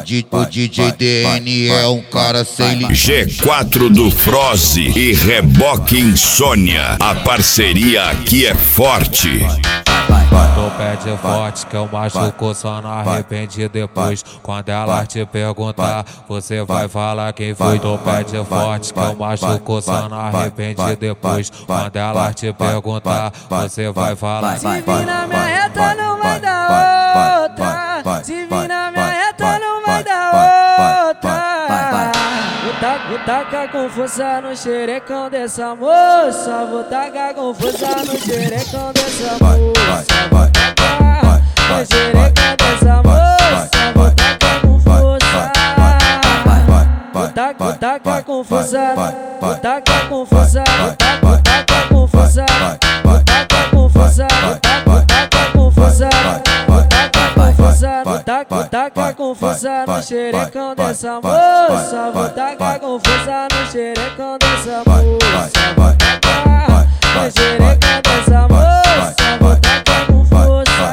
O DJ DN é um cara sem limite. G4 do Froze e Reboque Insônia. A parceria aqui é forte. Tu pede forte que eu machuco, só não arrepende depois. Quando ela te perguntar, você vai falar quem foi. Tu pede forte que eu machuco, só não arrepende depois. Quando ela te perguntar, você vai falar. Se vir na minha reta não vai dar outra. Se vir na minha reta não vai dar outra. Vou tacar confusa no xerecão dessa moça. Vou tacar confusa no xerecão dessa moça. No xerecão dessa moça. Vou tacar com força. Vou tacar confusa. Vou tacar confusa. Vou tacar confusa. Vou tacar confusa. Vou tacar confusa. Vou tacar confusa no xerecão dessa moça. Vou tacar confusa no xerecão dessa moça. Vou tacar no xerecão dessa moça. Vou tacar com força.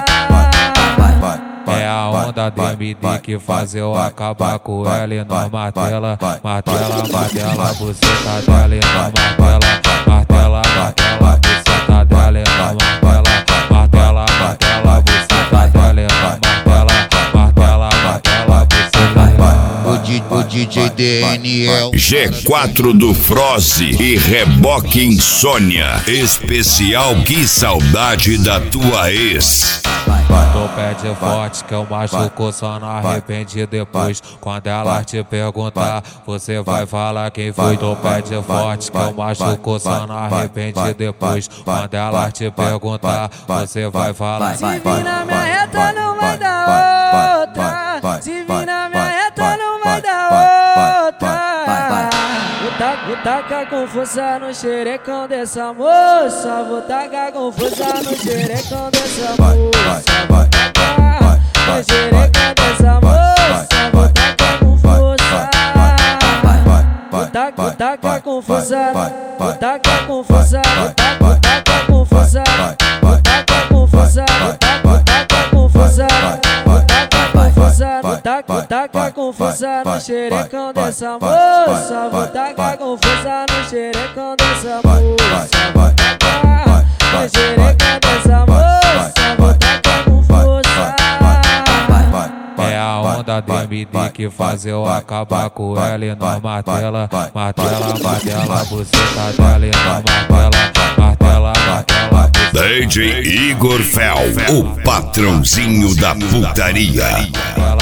É a onda DMD que faz eu acabar com ela e nós martela, martela, martela, buceta dela e nós martela, martela, martela, buceta dela e nós martela, martela, martela, buceta dela e nós martela, martela, martela, buceta dela. O DJ DN é um G4 do Froze e Reboque Insônia. Especial Que Saudade da Tua Ex. Tu pede forte que eu machuco, só não arrepende depois. Quando ela te perguntar, você vai falar quem foi. Tu pede forte que eu machuco, só não arrepende depois. Quando ela te perguntar, você vai falar. Se vir na minha reta não vai dar outra. Se vir na minha reta não vai dar outra. Vou tacar confusa no xerecão dessa moça. Vou tacar confusa no xerecão dessa moça. Vou tacar no xerecão dessa moça. Vou tacar com força. Vou tacar confusa. Vou tacar confusa. Vou tacar confusa. Vou tacar confusa. Vou tacar confusa. Vou tacar confusa no xerecão dessa moça. Vou tacar confusa no xerecão dessa moça. Vou tacar no xerecão dessa moça. Vou tacar com força. É a onda DMD que faz eu acabar com ela e nós martela, martela, martela, buceta dela e nós martela, martela, martela. DJ Igor Fel, o patrãozinho da putaria.